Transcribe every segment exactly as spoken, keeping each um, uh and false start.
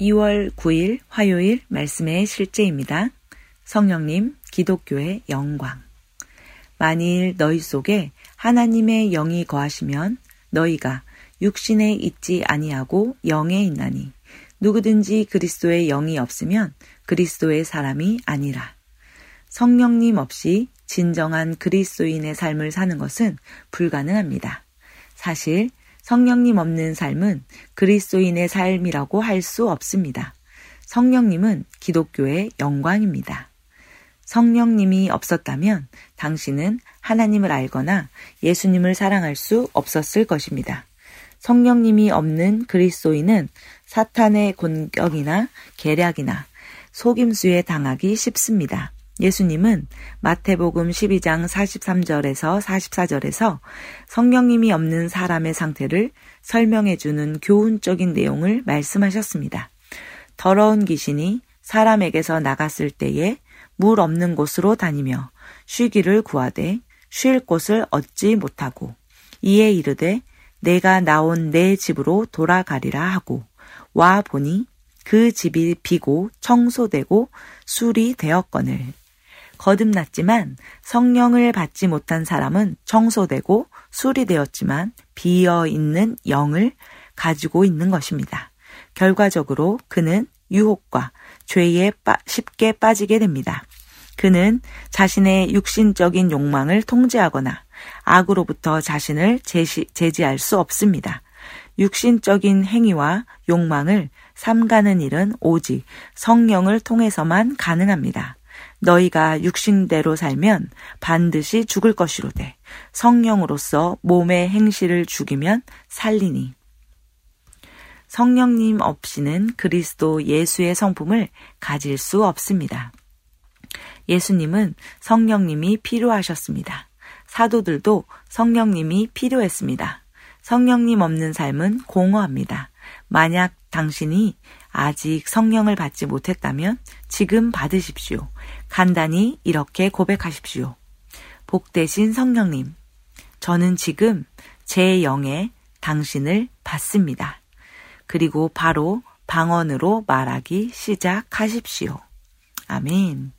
이월 구일 화요일 말씀의 실제입니다. 성령님, 기독교의 영광. 만일 너희 속에 하나님의 영이 거하시면 너희가 육신에 있지 아니하고 영에 있나니 누구든지 그리스도의 영이 없으면 그리스도의 사람이 아니라. 성령님 없이 진정한 그리스도인의 삶을 사는 것은 불가능합니다. 사실 성령님 없는 삶은 그리스도인의 삶이라고 할 수 없습니다. 성령님은 기독교의 영광입니다. 성령님이 없었다면 당신은 하나님을 알거나 예수님을 사랑할 수 없었을 것입니다. 성령님이 없는 그리스도인은 사탄의 공격이나 계략이나 속임수에 당하기 쉽습니다. 예수님은 마태복음 십이장 사십삼절에서 사십사절에서 성령님이 없는 사람의 상태를 설명해주는 교훈적인 내용을 말씀하셨습니다. 더러운 귀신이 사람에게서 나갔을 때에 물 없는 곳으로 다니며 쉬기를 구하되 쉴 곳을 얻지 못하고 이에 이르되 내가 나온 내 집으로 돌아가리라 하고 와 보니 그 집이 비고 청소되고 술이 되었거늘. 거듭났지만 성령을 받지 못한 사람은 청소되고 술이 되었지만 비어있는 영을 가지고 있는 것입니다. 결과적으로 그는 유혹과 죄에 빠, 쉽게 빠지게 됩니다. 그는 자신의 육신적인 욕망을 통제하거나 악으로부터 자신을 제시, 제지할 수 없습니다. 육신적인 행위와 욕망을 삼가는 일은 오직 성령을 통해서만 가능합니다. 너희가 육신대로 살면 반드시 죽을 것이로되 성령으로서 몸의 행실을 죽이면 살리니. 성령님 없이는 그리스도 예수의 성품을 가질 수 없습니다. 예수님은 성령님이 필요하셨습니다. 사도들도 성령님이 필요했습니다. 성령님 없는 삶은 공허합니다. 만약 당신이 아직 성령을 받지 못했다면 지금 받으십시오. 간단히 이렇게 고백하십시오. 복되신 성령님, 저는 지금 제 영에 당신을 받습니다. 그리고 바로 방언으로 말하기 시작하십시오. 아멘.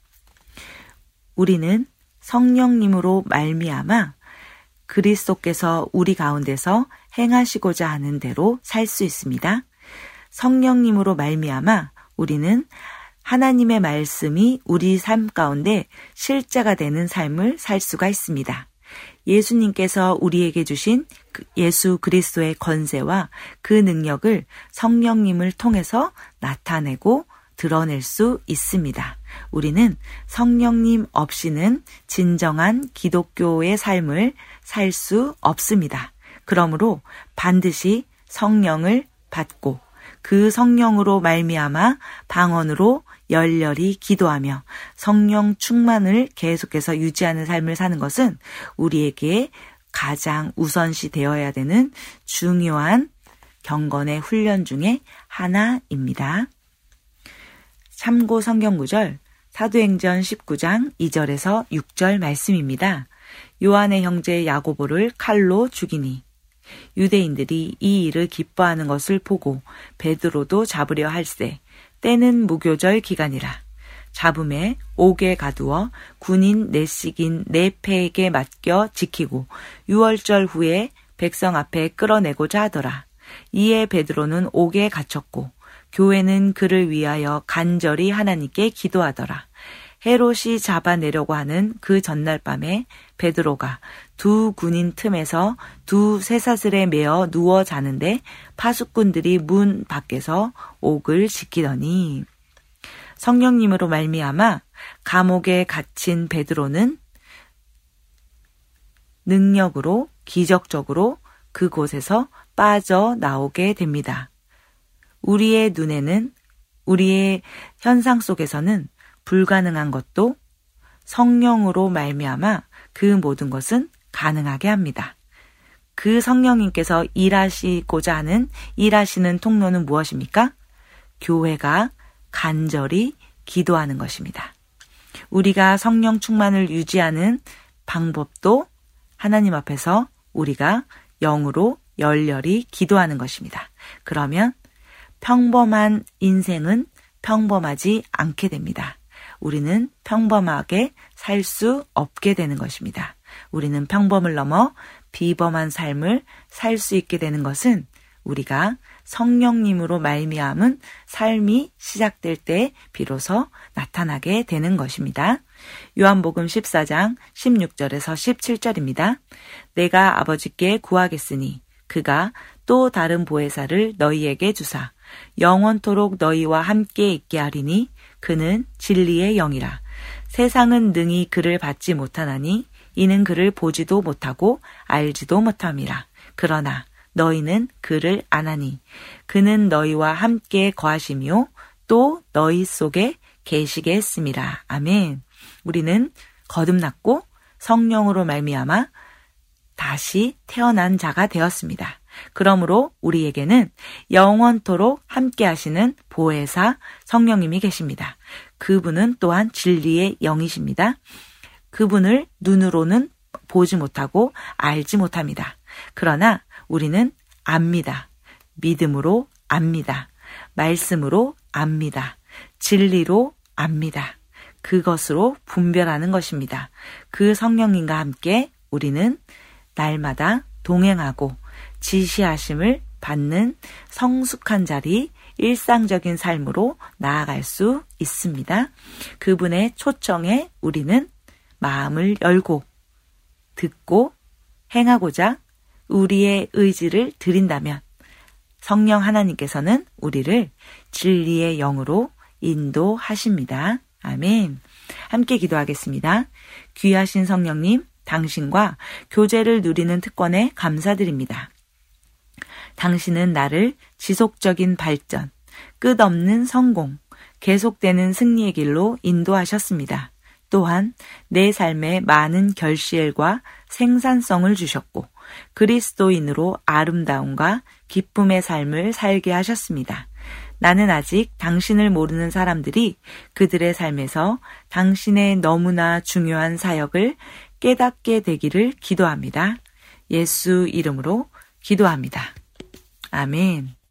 우리는 성령님으로 말미암아 그리스도께서 우리 가운데서 행하시고자 하는 대로 살 수 있습니다. 성령님으로 말미암아 우리는 하나님의 말씀이 우리 삶 가운데 실제가 되는 삶을 살 수가 있습니다. 예수님께서 우리에게 주신 예수 그리스도의 권세와 그 능력을 성령님을 통해서 나타내고 드러낼 수 있습니다. 우리는 성령님 없이는 진정한 기독교의 삶을 살 수 없습니다. 그러므로 반드시 성령을 받고 그 성령으로 말미암아 방언으로 열렬히 기도하며 성령 충만을 계속해서 유지하는 삶을 사는 것은 우리에게 가장 우선시 되어야 되는 중요한 경건의 훈련 중에 하나입니다. 참고 성경구절 사도행전 십구장 이절에서 육절 말씀입니다. 요한의 형제 야고보를 칼로 죽이니 유대인들이 이 일을 기뻐하는 것을 보고 베드로도 잡으려 할세 때는 무교절 기간이라. 잡음에 옥에 가두어 군인 넷씩인 네 패에게 맡겨 지키고 유월절 후에 백성 앞에 끌어내고자 하더라. 이에 베드로는 옥에 갇혔고 교회는 그를 위하여 간절히 하나님께 기도하더라. 헤롯이 잡아내려고 하는 그 전날 밤에 베드로가 두 군인 틈에서 두 쇠사슬에 매어 누워 자는데 파수꾼들이 문 밖에서 옥을 지키더니. 성령님으로 말미암아 감옥에 갇힌 베드로는 능력으로 기적적으로 그곳에서 빠져나오게 됩니다. 우리의 눈에는, 우리의 현상 속에서는 불가능한 것도 성령으로 말미암아 그 모든 것은 가능하게 합니다. 그 성령님께서 일하시고자 하는 일하시는 통로는 무엇입니까? 교회가 간절히 기도하는 것입니다. 우리가 성령 충만을 유지하는 방법도 하나님 앞에서 우리가 영으로 열렬히 기도하는 것입니다. 그러면 평범한 인생은 평범하지 않게 됩니다. 우리는 평범하게 살 수 없게 되는 것입니다. 우리는 평범을 넘어 비범한 삶을 살 수 있게 되는 것은 우리가 성령님으로 말미암은 삶이 시작될 때 비로소 나타나게 되는 것입니다. 요한복음 십사 장 십육 절에서 십칠 절입니다. 내가 아버지께 구하겠으니 그가 또 다른 보혜사를 너희에게 주사 영원토록 너희와 함께 있게 하리니 그는 진리의 영이라. 세상은 능히 그를 받지 못하나니 이는 그를 보지도 못하고 알지도 못함이라. 그러나 너희는 그를 아나니 그는 너희와 함께 거하시며 또 너희 속에 계시게 했음이라. 아멘. 우리는 거듭났고 성령으로 말미암아 다시 태어난 자가 되었습니다. 그러므로 우리에게는 영원토록 함께 하시는 보혜사 성령님이 계십니다. 그분은 또한 진리의 영이십니다. 그분을 눈으로는 보지 못하고 알지 못합니다. 그러나 우리는 압니다. 믿음으로 압니다. 말씀으로 압니다. 진리로 압니다. 그것으로 분별하는 것입니다. 그 성령님과 함께 우리는 날마다 동행하고 지시하심을 받는 성숙한 자리, 일상적인 삶으로 나아갈 수 있습니다. 그분의 초청에 우리는 마음을 열고 듣고 행하고자 우리의 의지를 드린다면 성령 하나님께서는 우리를 진리의 영으로 인도하십니다. 아멘. 함께 기도하겠습니다. 귀하신 성령님, 당신과 교제를 누리는 특권에 감사드립니다. 당신은 나를 지속적인 발전, 끝없는 성공, 계속되는 승리의 길로 인도하셨습니다. 또한 내 삶에 많은 결실과 생산성을 주셨고 그리스도인으로 아름다움과 기쁨의 삶을 살게 하셨습니다. 나는 아직 당신을 모르는 사람들이 그들의 삶에서 당신의 너무나 중요한 사역을 깨닫게 되기를 기도합니다. 예수 이름으로 기도합니다. 아멘.